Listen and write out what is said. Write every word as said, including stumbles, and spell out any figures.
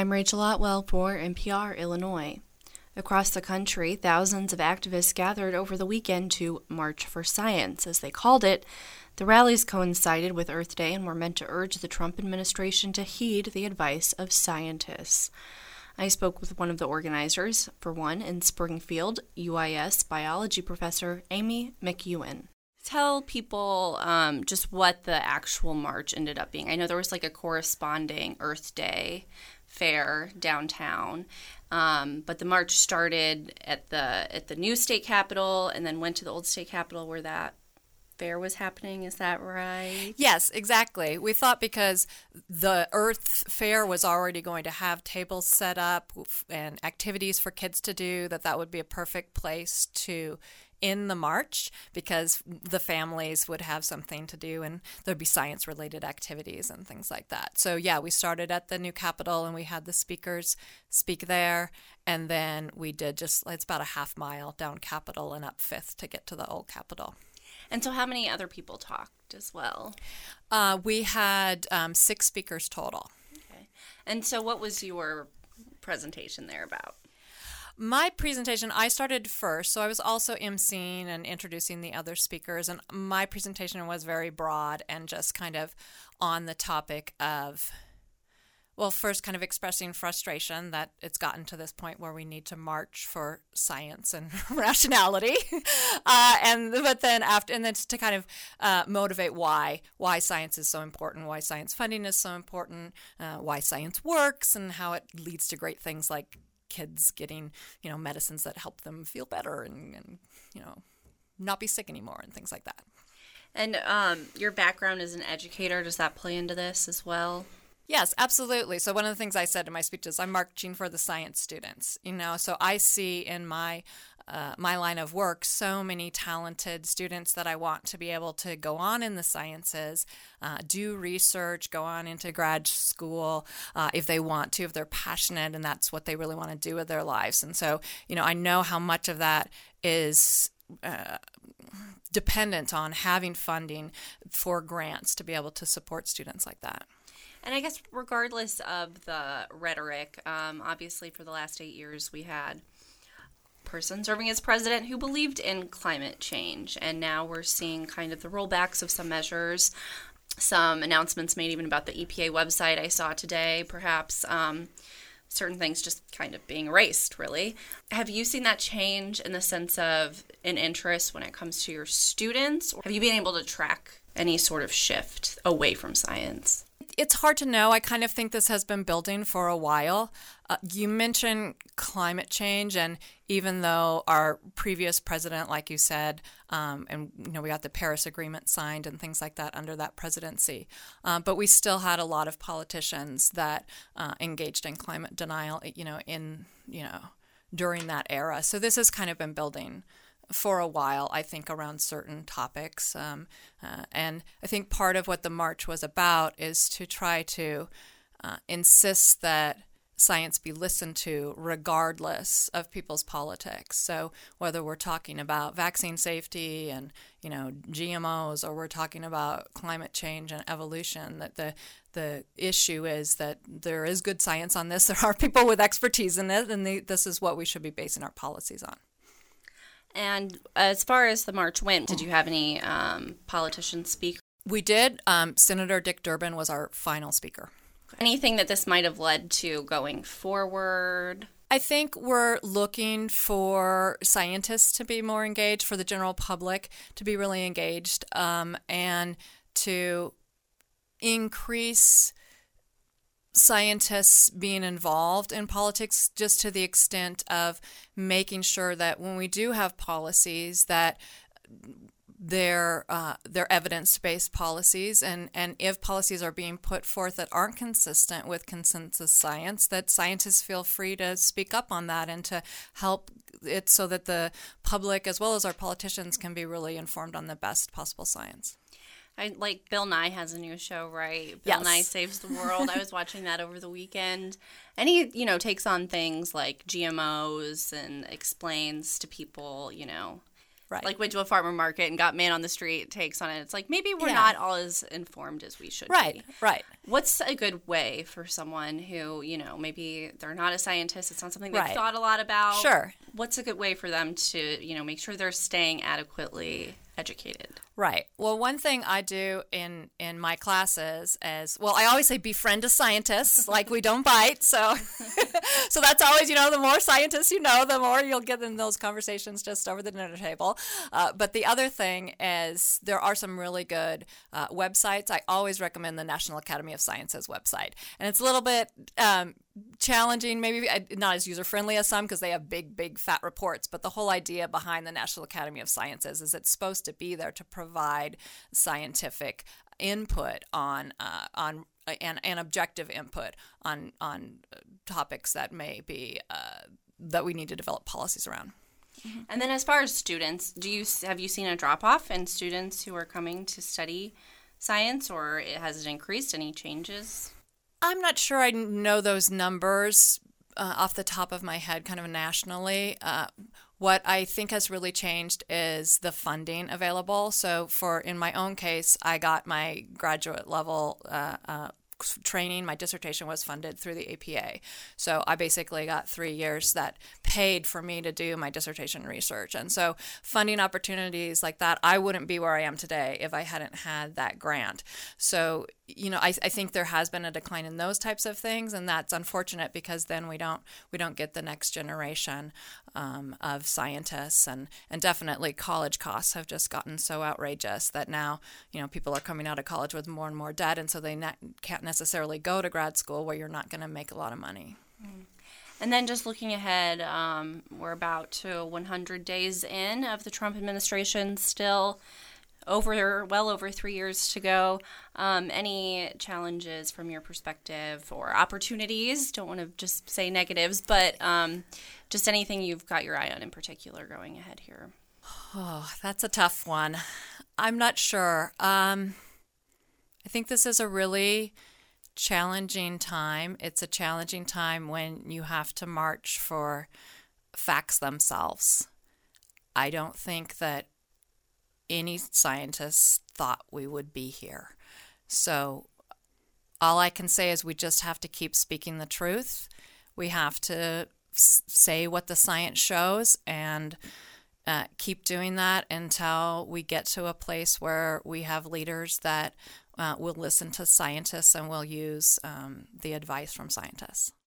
I'm Rachel Otwell for N P R Illinois. Across the country, thousands of activists gathered over the weekend to March for Science, as they called it. The rallies coincided with Earth Day and were meant to urge the Trump administration to heed the advice of scientists. I spoke with one of the organizers, for one, in Springfield, U I S biology professor Amy McEwen. Tell people um, just what the actual march ended up being. I know there was like a corresponding Earth Day fair downtown, um, but the march started at the at the new state capitol and then went to the old state capitol where that fair was happening. Is that right? Yes, exactly. We thought because the Earth Fair was already going to have tables set up and activities for kids to do, that that would be a perfect place to in the march, because the families would have something to do and there'd be science-related activities and things like that. So yeah, we started at the new Capitol and we had the speakers speak there, and then we did just, it's about a half mile down Capitol and up Fifth to get to the old Capitol. And so how many other people talked as well? Uh, we had um, six speakers total. Okay. And so what was your presentation there about? My presentation, I started first, so I was also emceeing and introducing the other speakers, and my presentation was very broad and just kind of on the topic of, well, first kind of expressing frustration that it's gotten to this point where we need to march for science and rationality, uh, and but then after, and then to kind of uh, motivate why why science is so important, why science funding is so important, uh, why science works, and how it leads to great things like kids getting, you know, medicines that help them feel better and, and you know, not be sick anymore and things like that. And um, your background as an educator, does that play into this as well? Yes, absolutely. So one of the things I said in my speech is I'm marching for the science students, you know, so I see in my uh, my line of work so many talented students that I want to be able to go on in the sciences, uh, do research, go on into grad school uh, if they want to, if they're passionate and that's what they really want to do with their lives. And so, you know, I know how much of that is uh, dependent on having funding for grants to be able to support students like that. And I guess regardless of the rhetoric, um, obviously for the last eight years we had a person serving as president who believed in climate change. And now we're seeing kind of the rollbacks of some measures, some announcements made even about the E P A website I saw today, perhaps um, certain things just kind of being erased, really. Have you seen that change in the sense of an interest when it comes to your students? Or have you been able to track any sort of shift away from science? It's hard to know. I kind of think this has been building for a while. Uh, you mentioned climate change, and even though our previous president, like you said, um, and you know we got the Paris Agreement signed and things like that under that presidency, uh, but we still had a lot of politicians that uh, engaged in climate denial, you know, in you know during that era. So this has kind of been building for a while, I think, around certain topics. Um, uh, and I think part of what the march was about is to try to uh, insist that science be listened to regardless of people's politics. So whether we're talking about vaccine safety and, you know, G M Os, or we're talking about climate change and evolution, that the the issue is that there is good science on this. There are people with expertise in it, and the, this is what we should be basing our policies on. And as far as the march went, did you have any um, politicians speak? We did. Um, Senator Dick Durbin was our final speaker. Anything that this might have led to going forward? I think we're looking for scientists to be more engaged, for the general public to be really engaged, um, and to increase scientists being involved in politics, just to the extent of making sure that when we do have policies that they're uh, they're evidence-based policies, and, and if policies are being put forth that aren't consistent with consensus science, that scientists feel free to speak up on that and to help it so that the public as well as our politicians can be really informed on the best possible science. I like Bill Nye has a new show, right? Bill Yes. Nye Saves the World. I was watching that over the weekend. And he, you know, takes on things like G M Os and explains to people, you know, Right. like went to a farmer market and got man on the street takes on it. It's like maybe we're Yeah. not all as informed as we should Right, be. right. What's a good way for someone who, you know, maybe they're not a scientist, it's not something they've Right. thought a lot about? Sure. What's a good way for them to, you know, make sure they're staying adequately educated? Right. Well, one thing I do in, in my classes is, well, I always say befriend a scientist, like we don't bite. So so that's always, you know, the more scientists you know, the more you'll get in those conversations just over the dinner table. Uh, but the other thing is there are some really good uh, websites. I always recommend the National Academy of Sciences website. And it's a little bit um, challenging, maybe not as user-friendly as some because they have big, big fat reports. But the whole idea behind the National Academy of Sciences is it's supposed to be there to provide scientific input on uh, on and, and objective input on on topics that may be uh, that we need to develop policies around. And then as far as students, do you have you seen a drop-off in students who are coming to study science, or has it increased? Any changes? I'm not sure I know those numbers uh, off the top of my head, kind of nationally. Uh, what I think has really changed is the funding available. So for, in my own case, I got my graduate level uh, uh, training. My dissertation was funded through the A P A. So I basically got three years that paid for me to do my dissertation research. And so funding opportunities like that, I wouldn't be where I am today if I hadn't had that grant. So, you know, I, I think there has been a decline in those types of things, and that's unfortunate because then we don't we don't get the next generation um, of scientists, and, and definitely college costs have just gotten so outrageous that now, you know, people are coming out of college with more and more debt, and so they ne- can't necessarily go to grad school where you're not going to make a lot of money. Mm. And then just looking ahead, um, we're about to one hundred days in of the Trump administration, still over well over three years to go. Um, any challenges from your perspective or opportunities? Don't want to just say negatives, but um, just anything you've got your eye on in particular going ahead here. Oh, that's a tough one. I'm not sure. Um, I think this is a really challenging time. It's a challenging time when you have to march for facts themselves. I don't think that any scientists thought we would be here. So all I can say is we just have to keep speaking the truth. We have to s- say what the science shows and uh, keep doing that until we get to a place where we have leaders that uh, will listen to scientists and will use um, the advice from scientists.